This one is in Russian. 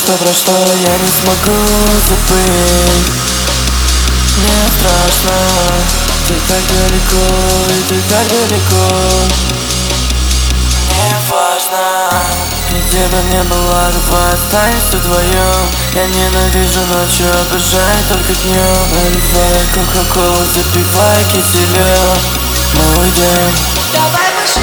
что прошло, я не смогу забыть. Мне страшно, ты так далеко, и ты так далеко. Не важно, где бы мне была, давай останемся вдвоем. Я ненавижу ночью, обожаю только днем. Наливай кока-колу, запивай киселем. Мы уйдем. Давай выше.